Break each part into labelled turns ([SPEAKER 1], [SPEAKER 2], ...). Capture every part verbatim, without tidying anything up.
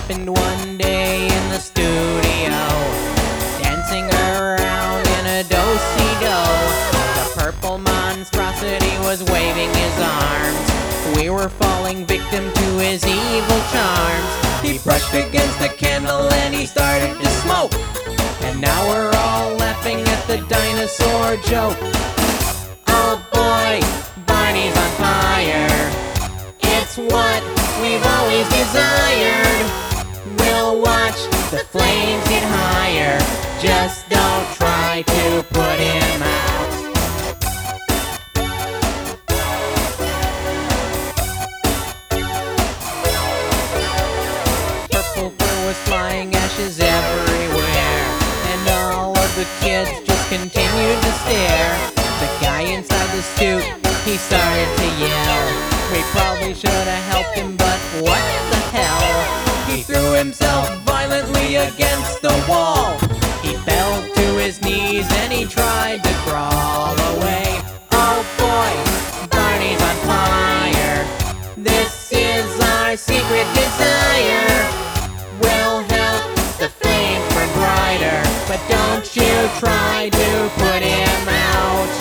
[SPEAKER 1] happened one day in the studio, dancing around in a do-si-do. The purple monstrosity was waving his arms. We were falling victim to his evil charms. He brushed against the candle and he started to smoke, and now we're all laughing at the dinosaur joke. Oh boy, Barney's on fire. It's what we've always desired. We'll watch the flames get higher. Just don't try to put him out. Purple fur was flying, ashes everywhere, and all of the kids just continued to stare. The guy inside the suit, he started to yell. We probably should have helped him, but what the hell? He threw himself violently against the wall. He fell to his knees and he tried to crawl away. Oh boy, Barney's on fire. This is our secret desire. We'll help the flames burn brighter, but don't you try to put him out.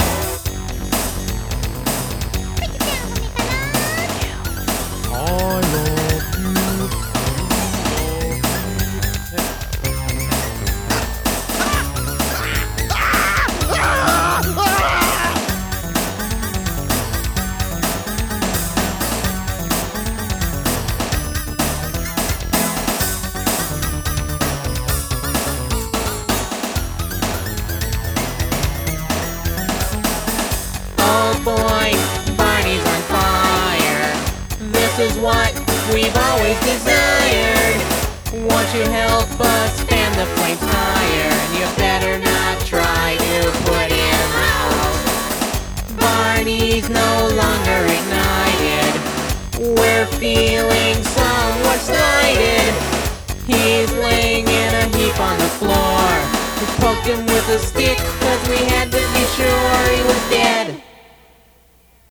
[SPEAKER 1] Boy, Barney's on fire. This is what we've always desired. Won't you help us fan the flames higher? And you better not try to put him out. Barney's no longer ignited. We're feeling somewhat slighted. He's laying in a heap on the floor. We poked him with a stick, cause we had to be sure he was dead.